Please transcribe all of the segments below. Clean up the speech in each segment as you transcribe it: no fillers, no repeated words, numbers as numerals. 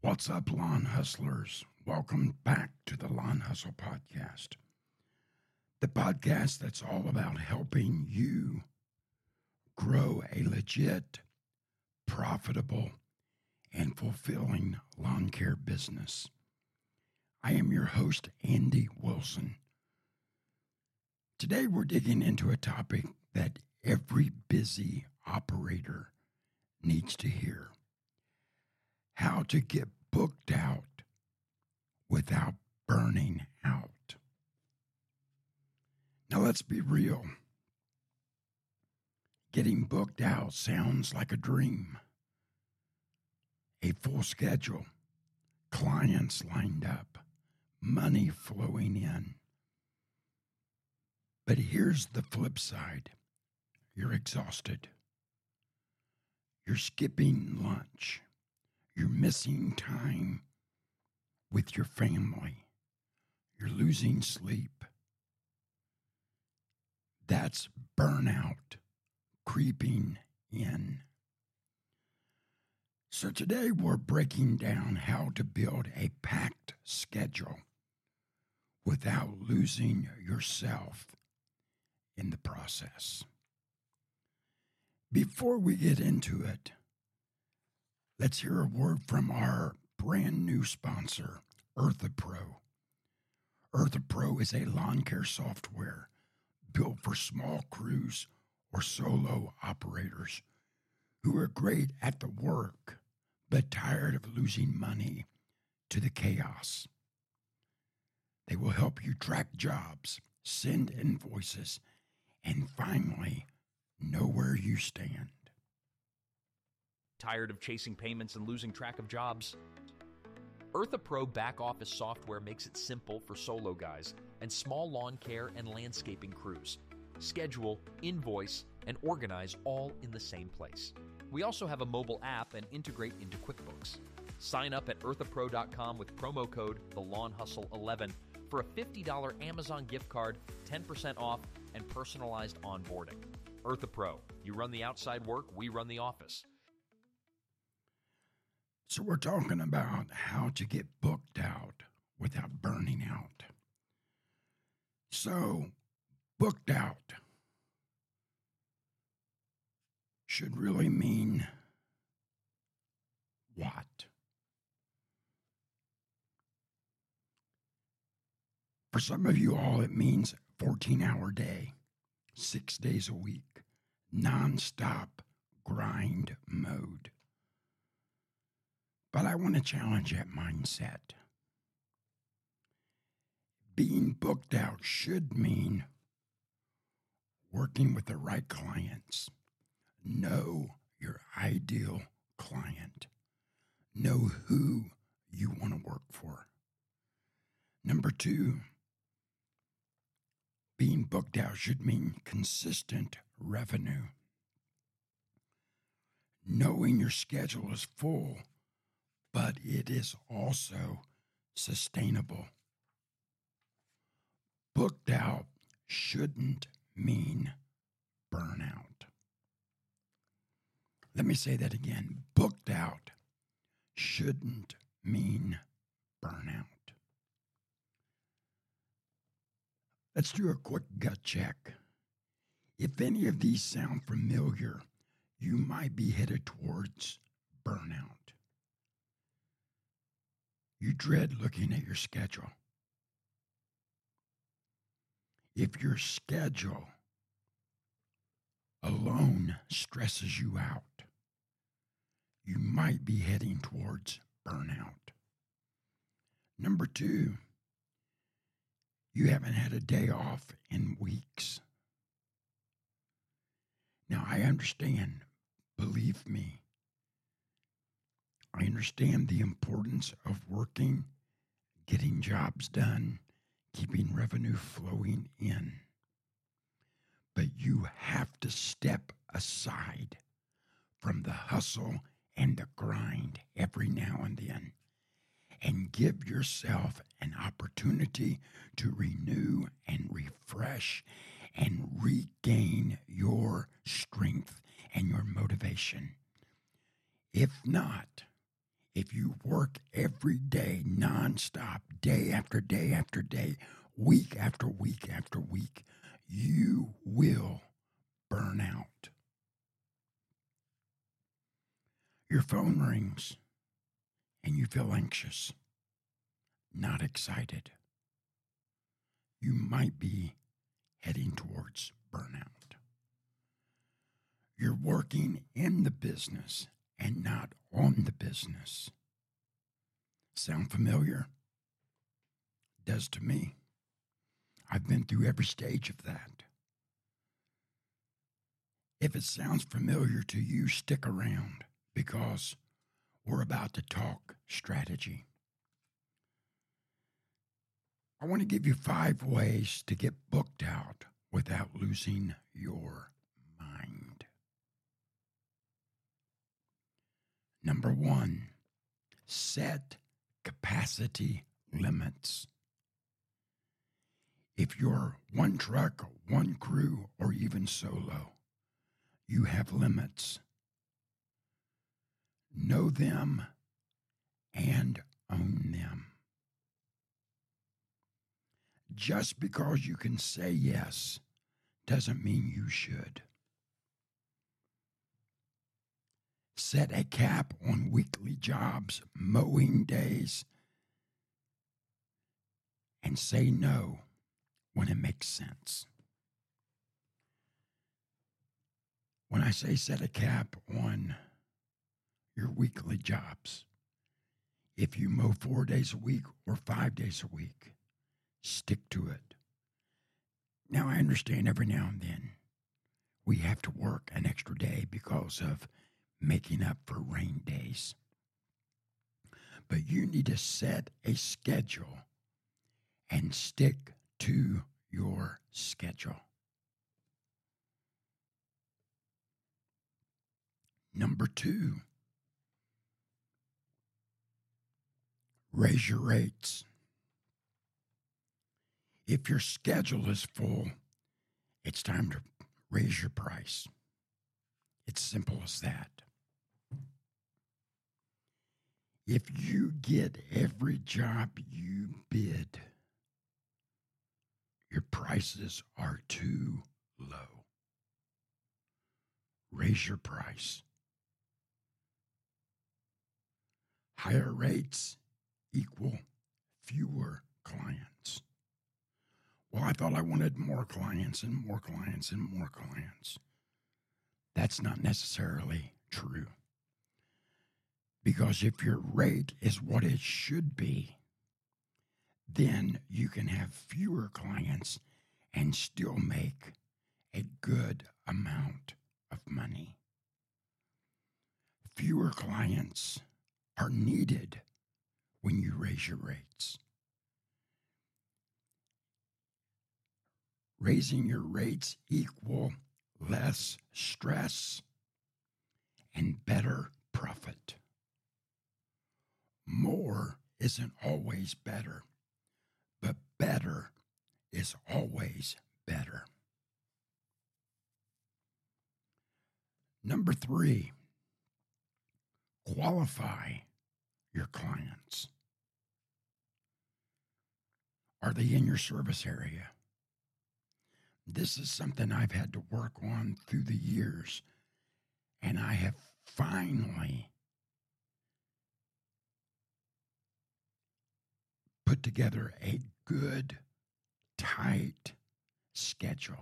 What's up, Lawn Hustlers? Welcome back to the Lawn Hustle Podcast, the podcast that's all about helping you grow a legit, profitable, and fulfilling lawn care business. I am your host, Andy Wilson. Today, we're digging into a topic that every busy operator needs to hear: how to get booked out without burning out. Now, let's be real. Getting booked out sounds like a dream. A full schedule, clients lined up, money flowing in. But here's the flip side. You're exhausted. You're skipping lunch. You're missing time with your family. You're losing sleep. That's burnout creeping in. So today we're breaking down how to build a packed schedule without losing yourself in the process. Before we get into it, let's hear a word from our brand new sponsor, EarthaPro. EarthaPro is a lawn care software built for small crews or solo operators who are great at the work but tired of losing money to the chaos. They will help you track jobs, send invoices, and finally know where you stand. Tired of chasing payments and losing track of jobs? EarthaPro back office software makes it simple for solo guys and small lawn care and landscaping crews. Schedule, invoice, and organize all in the same place. We also have a mobile app and integrate into QuickBooks. Sign up at earthapro.com with promo code TheLawnHustle11 for a $50 Amazon gift card, 10% off, and personalized onboarding. EarthaPro. You run the outside work, we run the office. So we're talking about how to get booked out without burning out. So, booked out should really mean what? For some of you all, it means 14-hour day, 6 days a week, nonstop grind mode. But I want to challenge that mindset. Being booked out should mean working with the right clients. Know your ideal client. Know who you want to work for. Number 2, being booked out should mean consistent revenue. Knowing your schedule is full, but it is also sustainable. Booked out shouldn't mean burnout. Let me say that again. Booked out shouldn't mean burnout. Let's do a quick gut check. If any of these sound familiar, you might be headed towards burnout. You dread looking at your schedule. If your schedule alone stresses you out, you might be heading towards burnout. Number 2, you haven't had a day off in weeks. Now, I understand, believe me, I understand the importance of working, getting jobs done, keeping revenue flowing in. But you have to step aside from the hustle and the grind every now and then and give yourself an opportunity to renew and refresh and regain your strength and your motivation. If not, If you work every day, nonstop, day after day after day, week after week after week, you will burn out. Your phone rings and you feel anxious, not excited. You might be heading towards burnout. You're working in the business and not on the business. Sound familiar? Does to me. I've been through every stage of that. If it sounds familiar to you, stick around because we're about to talk strategy. I want to give you 5 ways to get booked out without losing your mind. Number 1, set capacity limits. If you're one truck, one crew, or even solo, you have limits. Know them and own them. Just because you can say yes doesn't mean you should. Set a cap on weekly jobs, mowing days, and say no when it makes sense. When I say set a cap on your weekly jobs, if you mow 4 days a week or 5 days a week, stick to it. Now, I understand every now and then we have to work an extra day because of making up for rain days. But you need to set a schedule and stick to your schedule. Number 2, raise your rates. If your schedule is full, it's time to raise your price. It's simple as that. If you get every job you bid, your prices are too low. Raise your price. Higher rates equal fewer clients. Well, I thought I wanted more clients and more clients and more clients. That's not necessarily true. Because if your rate is what it should be, then you can have fewer clients and still make a good amount of money. Fewer clients are needed when you raise your rates. Raising your rates equal less stress and better profit. More isn't always better, but better is always better. Number 3, qualify your clients. Are they in your service area? This is something I've had to work on through the years, and I have finally put together a good, tight schedule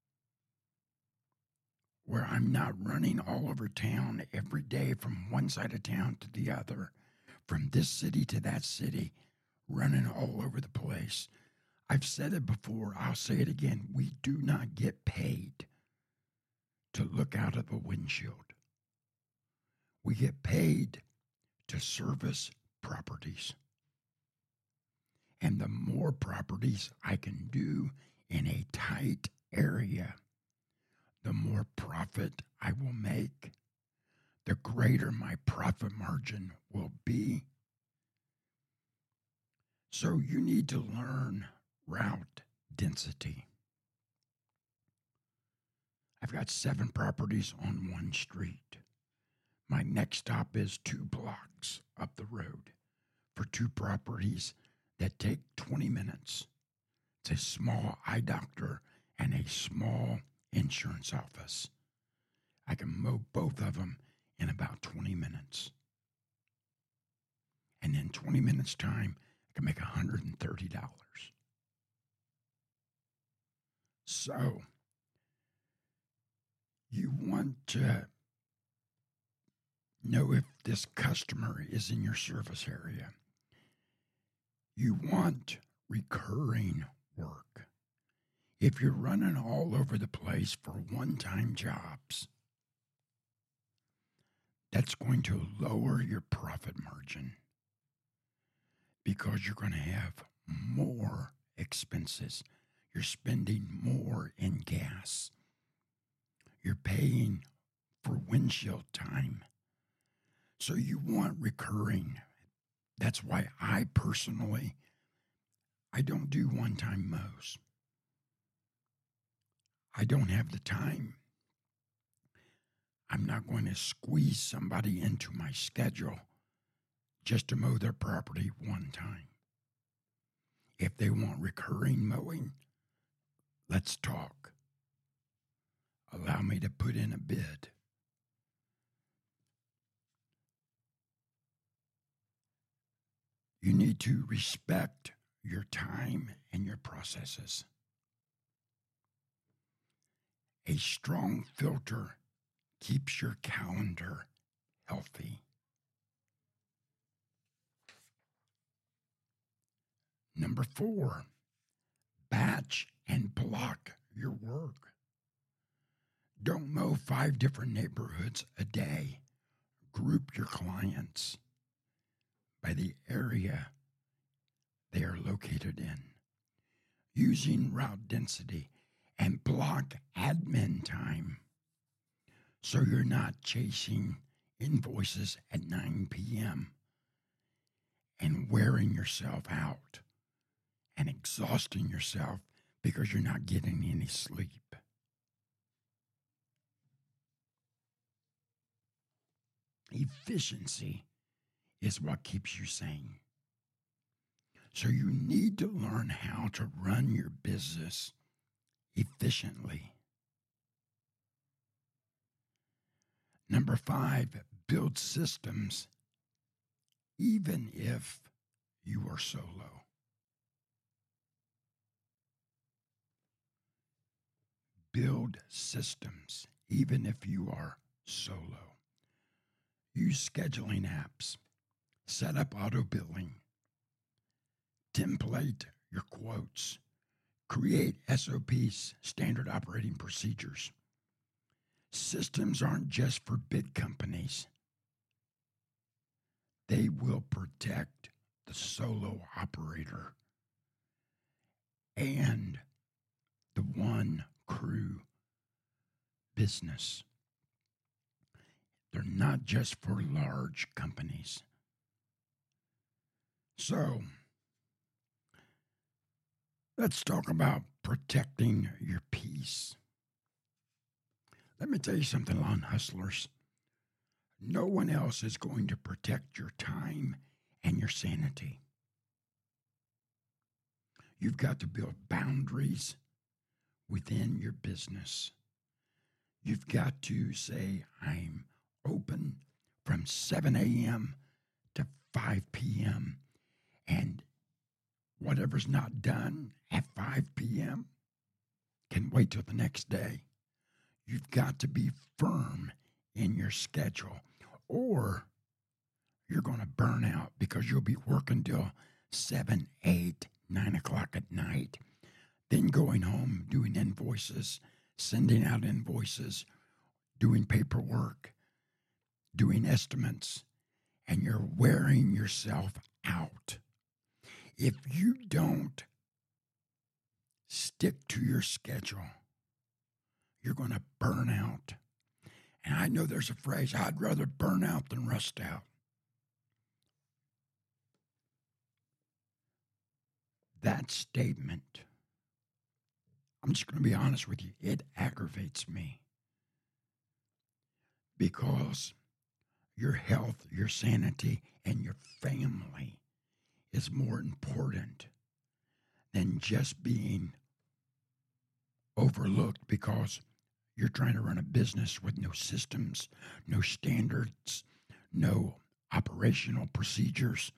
where I'm not running all over town every day from one side of town to the other, from this city to that city, running all over the place. I've said it before, I'll say it again. We do not get paid to look out of the windshield. We get paid to service properties. And the more properties I can do in a tight area, the more profit I will make, the greater my profit margin will be. So you need to learn route density. I've got 7 properties on one street. My next stop is 2 blocks up the road for 2 properties that take 20 minutes. It's a small eye doctor and a small insurance office. I can mow both of them in about 20 minutes. And in 20 minutes' time, I can make $130. So, you want to know if this customer is in your service area. You want recurring work. If you're running all over the place for one-time jobs, that's going to lower your profit margin because you're going to have more expenses. You're spending more in gas. You're paying for windshield time. So you want recurring. That's why I personally, I don't do one-time mows. I don't have the time. I'm not going to squeeze somebody into my schedule just to mow their property one time. If they want recurring mowing, let's talk. Allow me to put in a bid. You need to respect your time and your processes. A strong filter keeps your calendar healthy. Number 4, batch and block your work. Don't mow 5 different neighborhoods a day. Group your clients by the area they are located in, using route density, and block admin time so you're not chasing invoices at 9 p.m. and wearing yourself out and exhausting yourself because you're not getting any sleep. Efficiency is what keeps you sane. So you need to learn how to run your business efficiently. Number 5, build systems even if you are solo. Build systems even if you are solo. Use scheduling apps. Set up auto billing. Template your quotes. Create SOPs, standard operating procedures. Systems aren't just for big companies. They will protect the solo operator and the one crew business. They're not just for large companies. So, let's talk about protecting your peace. Let me tell you something, lawn hustlers. No one else is going to protect your time and your sanity. You've got to build boundaries within your business. You've got to say, I'm open from 7 a.m. to 5 p.m. and whatever's not done at 5 p.m. can wait till the next day. You've got to be firm in your schedule, or you're going to burn out because you'll be working till 7, 8, 9 o'clock at night, then going home, doing invoices, sending out invoices, doing paperwork, doing estimates, and you're wearing yourself out. If you don't stick to your schedule, you're going to burn out. And I know there's a phrase, I'd rather burn out than rust out. That statement, I'm just going to be honest with you, it aggravates me. Because your health, your sanity, and your family is more important than just being overlooked because you're trying to run a business with no systems, no standards, no operational procedures.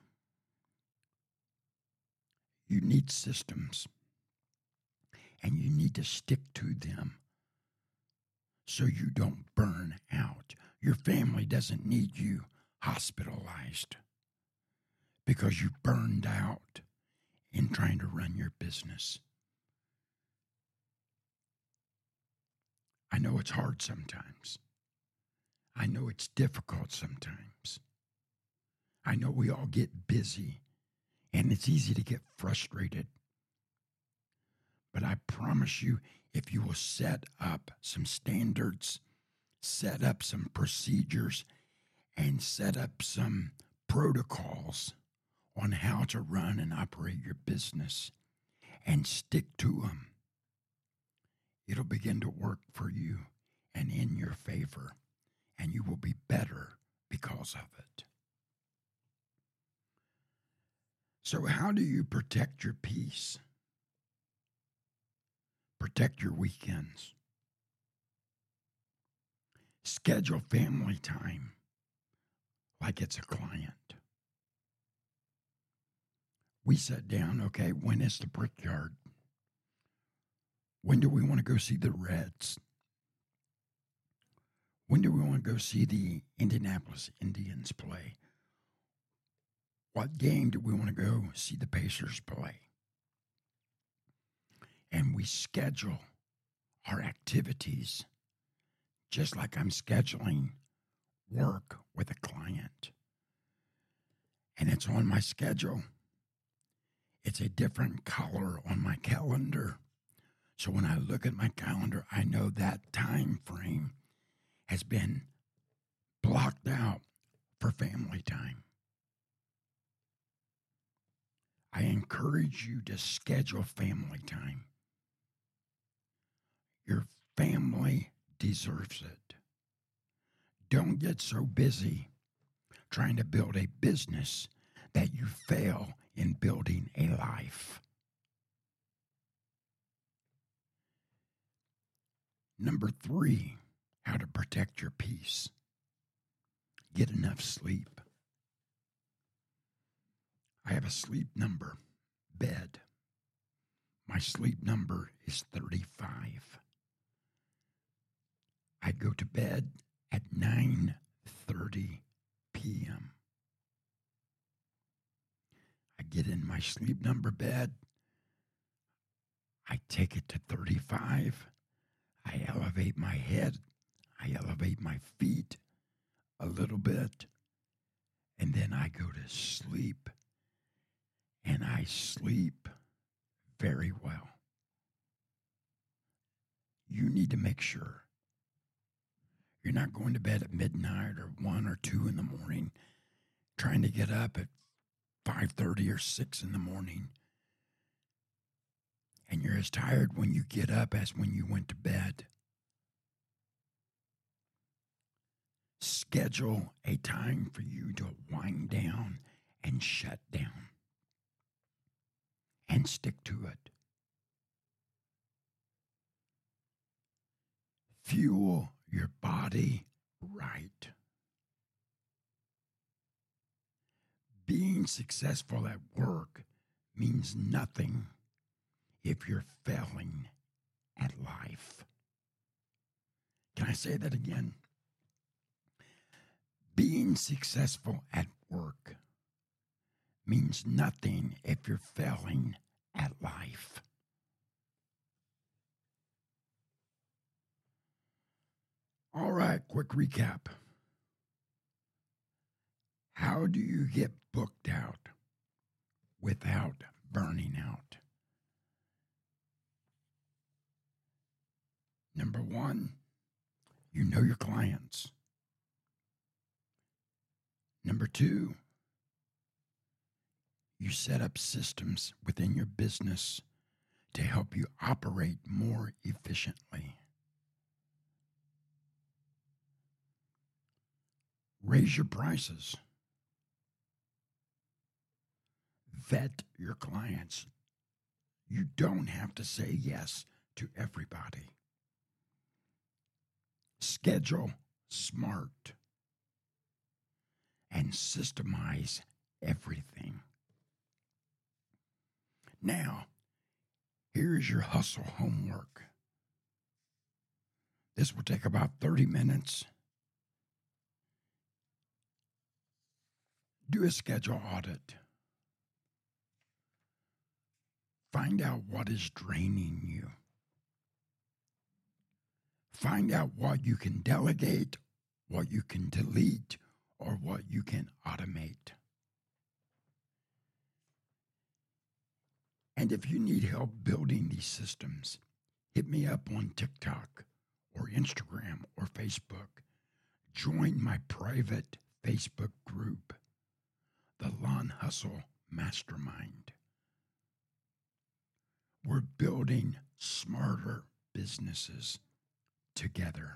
You need systems, and you need to stick to them so you don't burn out. Your family doesn't need you hospitalized because you burned out in trying to run your business. I know it's hard sometimes. I know it's difficult sometimes. I know we all get busy, and it's easy to get frustrated. But I promise you, if you will set up some standards, set up some procedures, and set up some protocols on how to run and operate your business and stick to them, it'll begin to work for you and in your favor, and you will be better because of it. So, how do you protect your peace? Protect your weekends. Schedule family time like it's a client. We sat down, okay, when is the Brickyard? When do we want to go see the Reds? When do we want to go see the Indianapolis Indians play? What game do we want to go see the Pacers play? And we schedule our activities just like I'm scheduling work with a client. And it's on my schedule. It's a different color on my calendar. So when I look at my calendar, I know that time frame has been blocked out for family time. I encourage you to schedule family time. Your family deserves it. Don't get so busy trying to build a business that you fail in building a life. Number 3, how to protect your peace. Get enough sleep. I have a sleep number, bed. My sleep number is 35. I go to bed at 9:30 p.m. I get in my sleep number bed. I take it to 35. I elevate my head. I elevate my feet a little bit. And then I go to sleep. And I sleep very well. You need to make sure you're not going to bed at midnight or 1 or 2 in the morning, trying to get up at 5:30 or 6 in the morning. And you're as tired when you get up as when you went to bed. Schedule a time for you to wind down and shut down. And stick to it. Fuel your body right. Being successful at work means nothing if you're failing at life. Can I say that again? Being successful at work means nothing if you're failing at life. All right, quick recap. How do you get booked out without burning out? Number 1, you know your clients. Number 2, you set up systems within your business to help you operate more efficiently. Raise your prices. Vet your clients. You don't have to say yes to everybody. Schedule smart and systemize everything. Now, here's your hustle homework. This will take about 30 minutes. Do a schedule audit. Find out what is draining you. Find out what you can delegate, what you can delete, or what you can automate. And if you need help building these systems, hit me up on TikTok or Instagram or Facebook. Join my private Facebook group, the Lawn Hustle Mastermind. We're building smarter businesses together.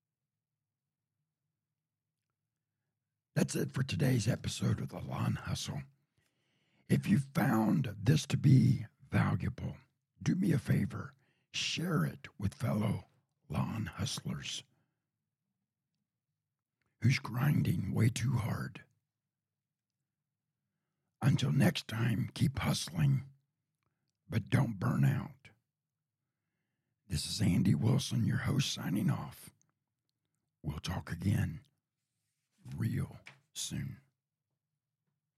That's it for today's episode of the Lawn Hustle. If you found this to be valuable, do me a favor, share it with fellow lawn hustlers who's grinding way too hard. Until next time, keep hustling, but don't burn out. This is Andy Wilson, your host, signing off. We'll talk again real soon.